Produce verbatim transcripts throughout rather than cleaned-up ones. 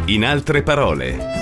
In altre parole.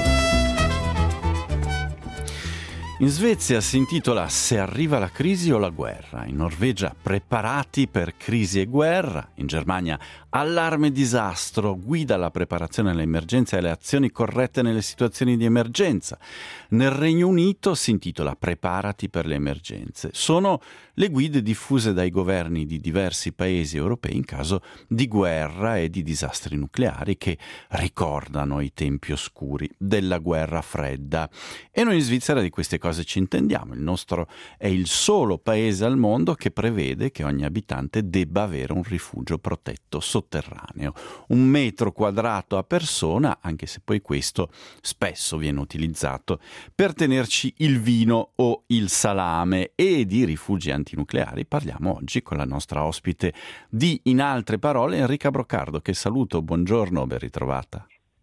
In Svezia si intitola Se arriva la crisi o la guerra. In Norvegia preparati per crisi e guerra. In Germania allarme disastro, guida alla preparazione alle emergenze e alle azioni corrette nelle situazioni di emergenza. Nel Regno Unito si intitola Preparati per le emergenze. Sono le guide diffuse dai governi di diversi paesi europei in caso di guerra e di disastri nucleari che ricordano i tempi oscuri della guerra fredda. E noi in Svizzera di queste cose ci intendiamo. Il nostro è il solo paese al mondo che prevede che ogni abitante debba avere un rifugio protetto sotterraneo, un metro quadrato a persona, anche se poi questo spesso viene utilizzato per tenerci il vino o il salame. E di rifugi antinucleari parliamo oggi con la nostra ospite di In altre parole, Enrica Broccardo, che saluto. Buongiorno, ben ritrovata.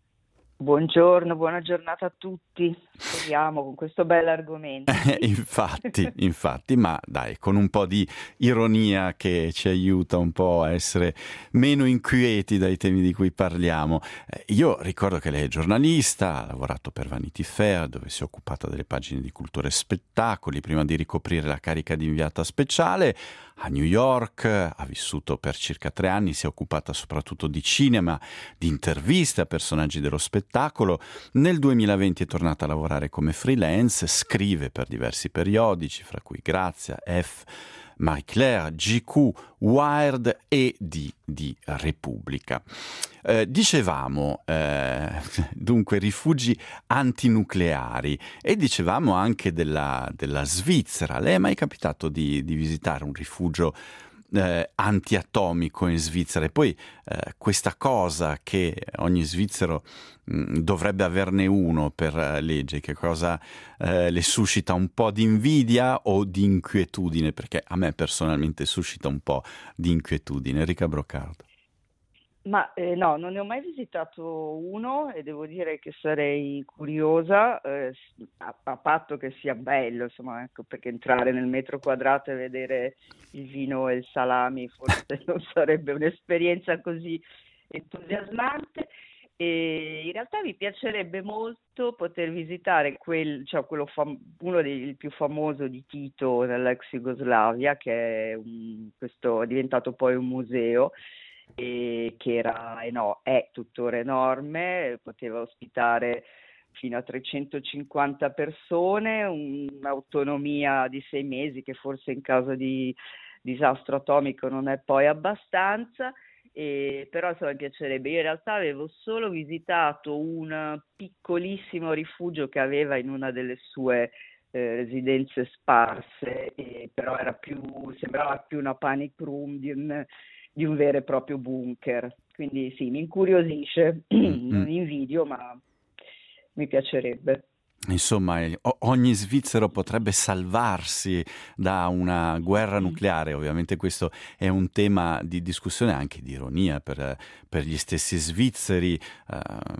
Buongiorno, buona giornata a tutti. Speriamo con questo bell'argomento. infatti, infatti, ma dai, con un po' di ironia che ci aiuta un po' a essere meno inquieti dai temi di cui parliamo. Eh, io ricordo che lei è giornalista, ha lavorato per Vanity Fair, dove si è occupata delle pagine di cultura e spettacoli, prima di ricoprire la carica di inviata speciale. A New York ha vissuto per circa tre anni, si è occupata soprattutto di cinema, di interviste a personaggi dello spettacolo. Nel duemilaventi è tornata a lavorare come freelance, scrive per diversi periodici, fra cui Grazia, F, Marie Claire, G Q, Wired e di, di Repubblica. Eh, dicevamo eh, dunque rifugi antinucleari e dicevamo anche della, della Svizzera. Le è mai capitato di, di visitare un rifugio eh, antiatomico in Svizzera? E poi eh, questa cosa che ogni svizzero mh, dovrebbe averne uno per eh, legge, che cosa eh, le suscita un po' di invidia o di inquietudine? Perché a me personalmente suscita un po' di inquietudine. Enrica Broccardo. Ma eh, no, non ne ho mai visitato uno e devo dire che sarei curiosa, eh, a, a patto che sia bello, insomma, ecco, perché entrare nel metro quadrato e vedere il vino e il salami forse non sarebbe un'esperienza così entusiasmante. E in realtà mi piacerebbe molto poter visitare quel, cioè quello fam- uno dei il più famoso di Tito nell'ex Jugoslavia, che è, un, questo, è diventato poi un museo, e che era, eh no, è tuttora enorme, poteva ospitare fino a trecentocinquanta persone, un'autonomia di sei mesi che forse in caso di disastro atomico non è poi abbastanza. E però insomma mi piacerebbe. Io in realtà avevo solo visitato un piccolissimo rifugio che aveva in una delle sue eh, residenze sparse, e però era più, sembrava più una panic room di un, di un vero e proprio bunker. Quindi sì, mi incuriosisce, Mm-hmm. non invidio, ma mi piacerebbe. Insomma, ogni svizzero potrebbe salvarsi da una guerra nucleare. Ovviamente questo è un tema di discussione, anche di ironia per, per gli stessi svizzeri. Uh,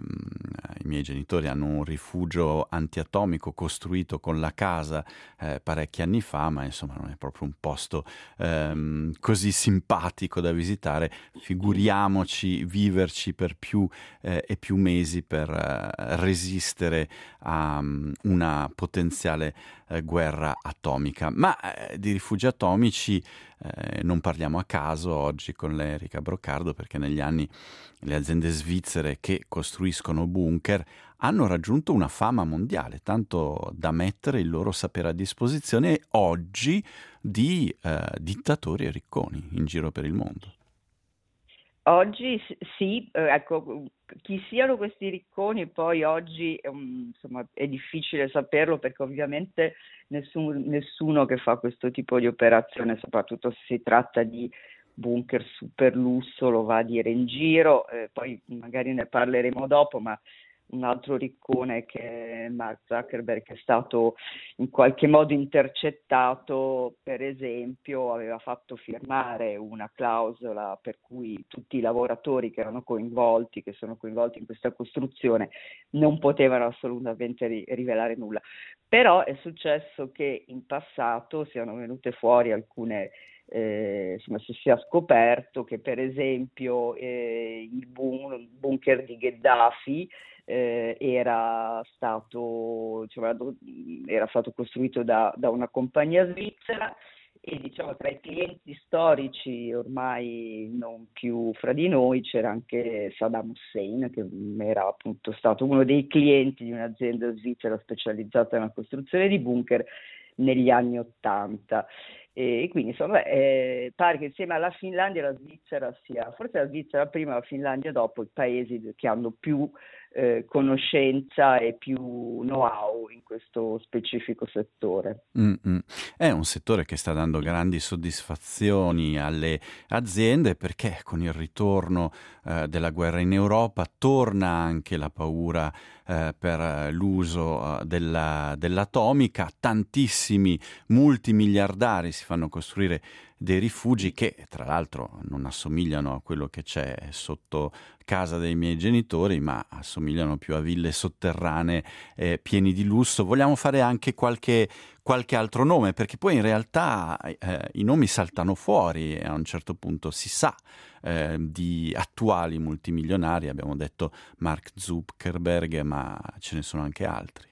I miei genitori hanno un rifugio antiatomico costruito con la casa eh, parecchi anni fa, ma insomma non è proprio un posto um, così simpatico da visitare. Figuriamoci viverci per più eh, e più mesi per uh, resistere a una potenziale eh, guerra atomica. Ma eh, di rifugi atomici eh, non parliamo a caso oggi con Enrica Broccardo, perché negli anni le aziende svizzere che costruiscono bunker hanno raggiunto una fama mondiale, tanto da mettere il loro sapere a disposizione oggi di eh, dittatori e ricconi in giro per il mondo. Oggi sì, eh, ecco, chi siano questi ricconi poi oggi um, insomma, è difficile saperlo, perché ovviamente nessun, nessuno che fa questo tipo di operazione, soprattutto se si tratta di bunker super lusso, lo va a dire in giro. Eh, poi magari ne parleremo dopo, ma un altro riccone che è Mark Zuckerberg, che è stato in qualche modo intercettato, per esempio, aveva fatto firmare una clausola per cui tutti i lavoratori che erano coinvolti, che sono coinvolti in questa costruzione, non potevano assolutamente ri- rivelare nulla. Però è successo che in passato siano venute fuori alcune eh, insomma, si sia scoperto che per esempio eh, il bun- bunker di Gheddafi eh, era stato, diciamo, era stato costruito da, da una compagnia svizzera, e diciamo tra i clienti storici ormai non più fra di noi c'era anche Saddam Hussein, che era appunto stato uno dei clienti di un'azienda svizzera specializzata nella costruzione di bunker negli anni Ottanta. E quindi insomma eh, pare che insieme alla Finlandia la Svizzera sia, forse la Svizzera prima, la Finlandia dopo, i paesi che hanno più eh, conoscenza e più know-how in questo specifico settore. Mm-mm. È un settore che sta dando grandi soddisfazioni alle aziende, perché con il ritorno eh, della guerra in Europa torna anche la paura eh, per l'uso eh, della, dell'atomica. Tantissimi multimiliardari si fanno costruire dei rifugi che tra l'altro non assomigliano a quello che c'è sotto casa dei miei genitori, ma assomigliano più a ville sotterranee eh, pieni di lusso. Vogliamo fare anche qualche, qualche altro nome, perché poi in realtà eh, i nomi saltano fuori e a un certo punto si sa eh, di attuali multimilionari. Abbiamo detto Mark Zuckerberg, ma ce ne sono anche altri.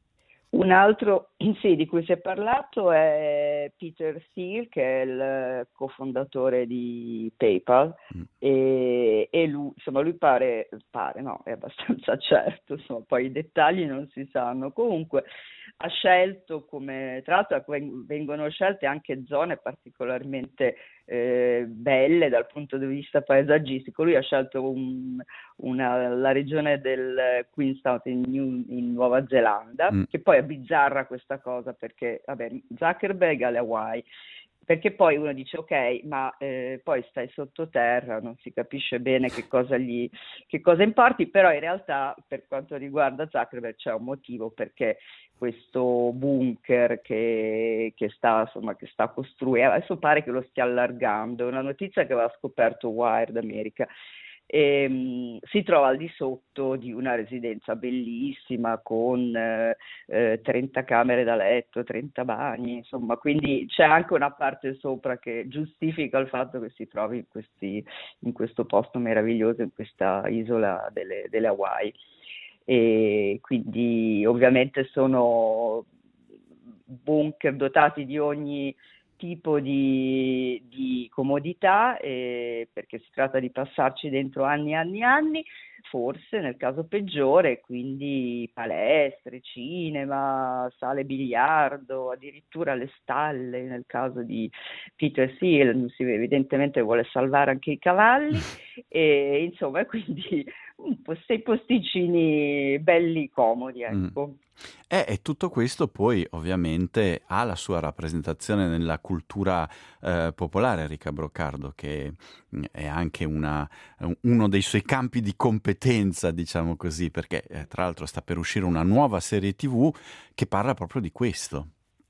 Un altro, sì, di cui si è parlato è Peter Thiel, che è il cofondatore di PayPal, Mm. e, e lui, insomma, lui pare, pare, no, è abbastanza certo, insomma, poi i dettagli non si sanno. Comunque ha scelto, come tra l'altro vengono scelte anche zone particolarmente eh, belle dal punto di vista paesaggistico. Lui ha scelto un, una, la regione del Queenstown in, New, in Nuova Zelanda, Mm. che poi è bizzarra questa cosa, perché vabbè, Zuckerberg alle Hawaii, perché poi uno dice ok, ma eh, poi stai sottoterra, non si capisce bene che cosa gli che cosa importi, però in realtà per quanto riguarda Zuckerberg c'è un motivo, perché questo bunker che, che sta insomma che sta costruendo, adesso pare che lo stia allargando, è una notizia che aveva scoperto Wired America. E, um, si trova al di sotto di una residenza bellissima con eh, eh, trenta camere da letto, trenta bagni, insomma, quindi c'è anche una parte sopra che giustifica il fatto che si trovi in, questi, in questo posto meraviglioso, in questa isola delle, delle Hawaii. E quindi ovviamente sono bunker dotati di ogni tipo di, di comodità, eh, perché si tratta di passarci dentro anni e anni e anni, forse nel caso peggiore, quindi palestre, cinema, sale biliardo, addirittura le stalle nel caso di Peter Thiel, si evidentemente vuole salvare anche i cavalli, e insomma quindi un po' sei posticini belli comodi, ecco. Mm. E, e tutto questo poi ovviamente ha la sua rappresentazione nella cultura eh, popolare, Erika Brocardo, che mh, è anche una, uno dei suoi campi di competenza, diciamo così, perché eh, tra l'altro sta per uscire una nuova serie tivù che parla proprio di questo.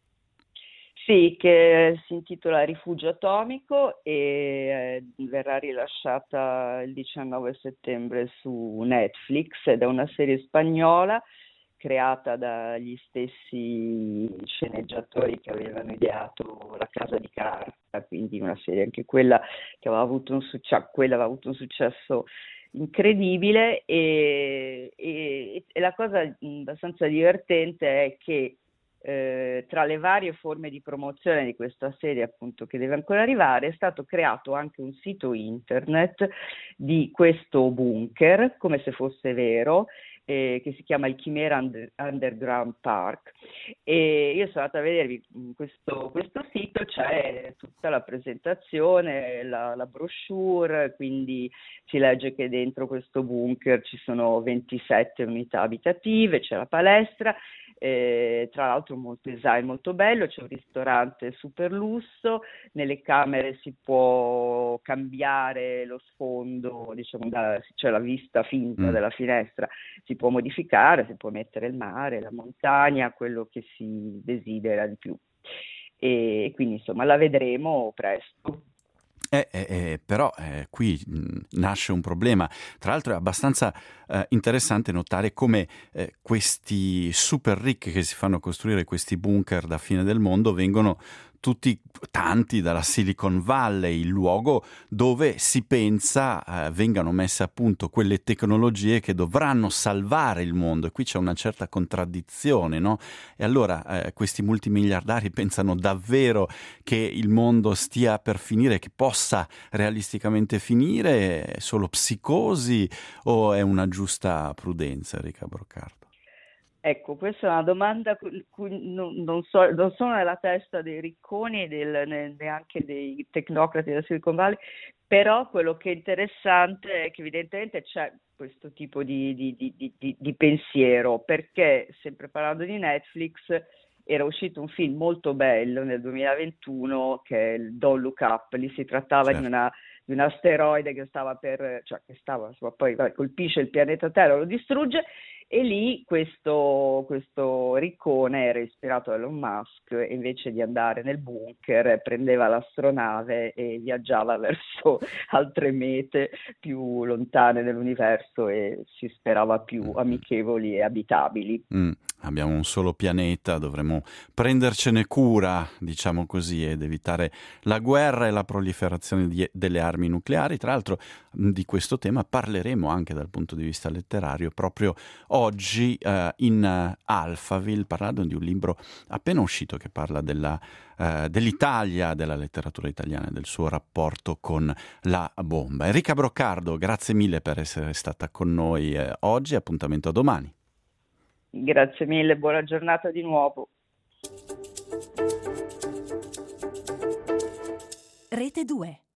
Sì, che si intitola Rifugio Atomico e eh, verrà rilasciata il diciannove settembre su Netflix, ed è una serie spagnola creata dagli stessi sceneggiatori che avevano ideato La Casa di Carta, quindi una serie anche quella che aveva avuto un successo, quella aveva avuto un successo incredibile, e, e, e la cosa abbastanza divertente è che eh, tra le varie forme di promozione di questa serie, appunto, che deve ancora arrivare, è stato creato anche un sito internet di questo bunker, come se fosse vero, Eh, che si chiama il Chimera Under- Underground Park, e io sono andata a vedervi questo, questo sito, c'è tutta la presentazione, la, la brochure, quindi si legge che dentro questo bunker ci sono ventisette unità abitative, c'è la palestra, eh, tra l'altro molto design molto bello, c'è un ristorante super lusso, nelle camere si può cambiare lo sfondo, diciamo, da, c'è la vista finta Mm. della finestra, si può modificare, si può mettere il mare, la montagna, quello che si desidera di più. E quindi insomma la vedremo presto. Eh, eh, eh, però eh, qui mh, nasce un problema. Tra l'altro è abbastanza eh, interessante notare come eh, questi super ricchi che si fanno costruire questi bunker da fine del mondo vengono tutti tanti dalla Silicon Valley, il luogo dove si pensa eh, vengano messe a punto quelle tecnologie che dovranno salvare il mondo, e qui c'è una certa contraddizione, no? E allora eh, questi multimiliardari pensano davvero che il mondo stia per finire, che possa realisticamente finire? È solo psicosi o è una giusta prudenza, Enrica Broccardo? Ecco, questa è una domanda cui cui non, non so, non sono nella testa dei ricconi e del- ne- neanche dei tecnocrati della Silicon Valley, però quello che è interessante è che evidentemente c'è questo tipo di, di- di- di- di- di pensiero, perché sempre parlando di Netflix era uscito un film molto bello nel duemilaventuno che è il Don't Look Up. Lì si trattava di Certo. una di un asteroide che stava per, cioè che stava, insomma, poi vabbè, colpisce il pianeta Terra, lo distrugge, e lì questo, questo riccone era ispirato a Elon Musk, e invece di andare nel bunker prendeva l'astronave e viaggiava verso altre mete più lontane nell'universo e si sperava più Mhm. amichevoli e abitabili. Mm, abbiamo un solo pianeta, dovremmo prendercene cura, diciamo così, ed evitare la guerra e la proliferazione di- delle armi nucleari. Tra l'altro, mh, di questo tema parleremo anche dal punto di vista letterario proprio oggi eh, in eh, Alphaville, parlando di un libro appena uscito che parla della, eh, dell'Italia, della letteratura italiana e del suo rapporto con la bomba. Enrica Broccardo, grazie mille per essere stata con noi eh, oggi. Appuntamento a domani. Grazie mille, buona giornata di nuovo. Rete due.